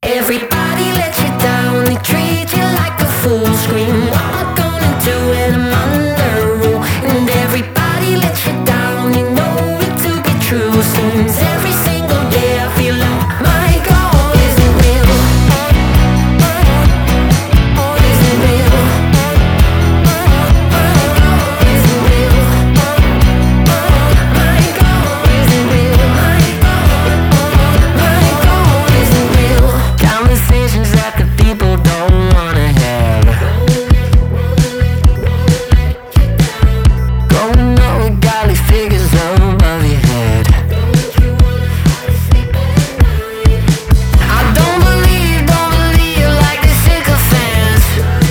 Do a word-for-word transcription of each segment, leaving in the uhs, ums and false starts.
Everybody let you down, they treat you like a fool. Scream, what am I gonna do when I'm under rule? And everybody let you down, you know it to be true. Seems every single day I feel like my God isn't real. Isn't real. My God isn't real. My God isn't real. My God, my God isn't real. Conversations that the people don't wanna have. Going up with golly figures above your head. I don't believe, don't believe like the sycophants.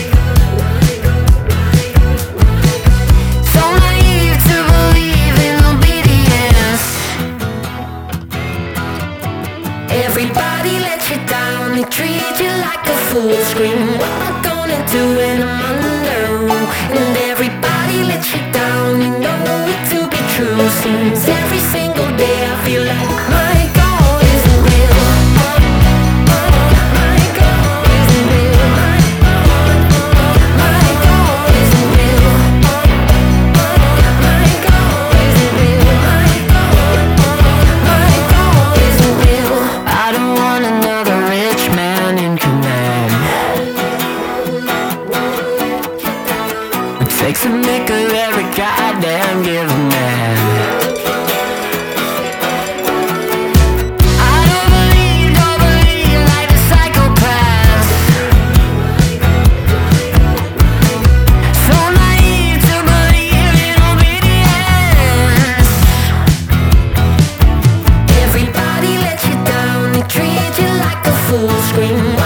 So naive to believe in obedience. Everybody let you down, they treat you like a fool. Scream, what am I gonna do when I'm under rule? And everybody let you down, you know it to be true. Seems every single day I feel like my God isn't real. My God isn't real. My God isn't real. My God isn't real. My God, my God isn't real. I don't want another rich man in command. It takes a make of every goddamn given man. I don't believe, don't believe like the psychopaths. So naive to believe in obedience. Everybody let you down, they treat you like a fool. Scream,